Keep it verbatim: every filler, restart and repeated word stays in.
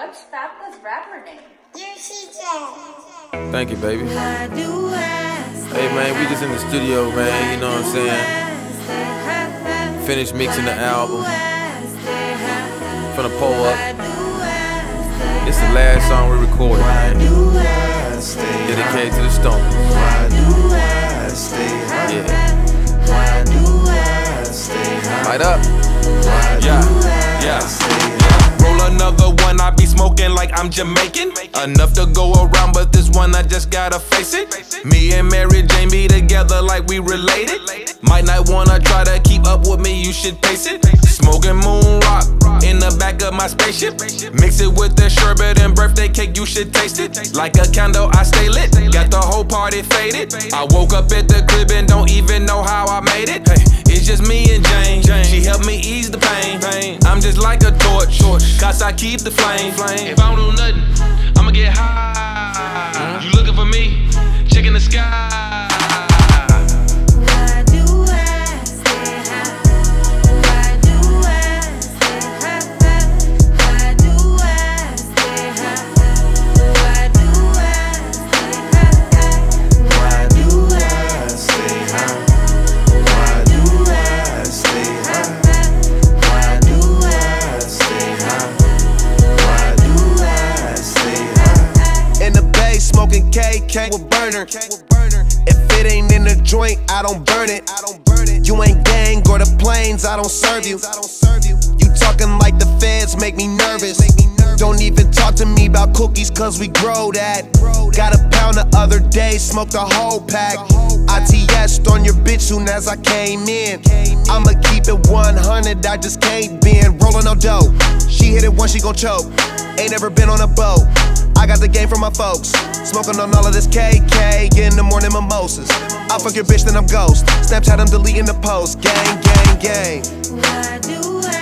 What's Fatla's rapper name? Juicy J. Thank you, baby. Hey, man, we just in the studio, man, you know what I'm saying? Finished mixing the album. Finna pull up. This the last song we recorded, man. Dedicated to the Stoners. Yeah. Light up. Yeah, yeah. Roll another one, I be smoking like I'm Jamaican. Enough to go around, but this one I just gotta face it. Me and Mary Jane be together like we related. Might not wanna try to keep up with me, you should pace it. Smoking moon rock in the back of my spaceship. Mix it with the sherbet and birthday cake, you should taste it. Like a candle, I stay lit. Got the whole party faded. I woke up at the crib and don't even know how I made it. Hey, it's just me and Jane. She helped me ease the pain. I'm just like a torch, cause I keep the flame. If I don't do nothing, I'ma get high. You looking for me? Checking the sky. Smoking K K with burner. If it ain't in the joint, I don't burn it. You ain't gang or the planes, I don't serve you. You talking like the feds make me nervous. Don't even talk to me about cookies cause we grow that. Got a pound the other day, smoked a whole pack. I T S'd on your bitch soon as I came in. I'ma keep it one hundred, I just can't bend. Rollin' no dough, she hit it once, she gon' choke. Ain't never been on a boat, I got the game from my folks. Smoking on all of this K K, getting the morning mimosas. I fuck your bitch, then I'm ghost. Snapchat, I'm deleting the post. Gang, gang, gang. Why do I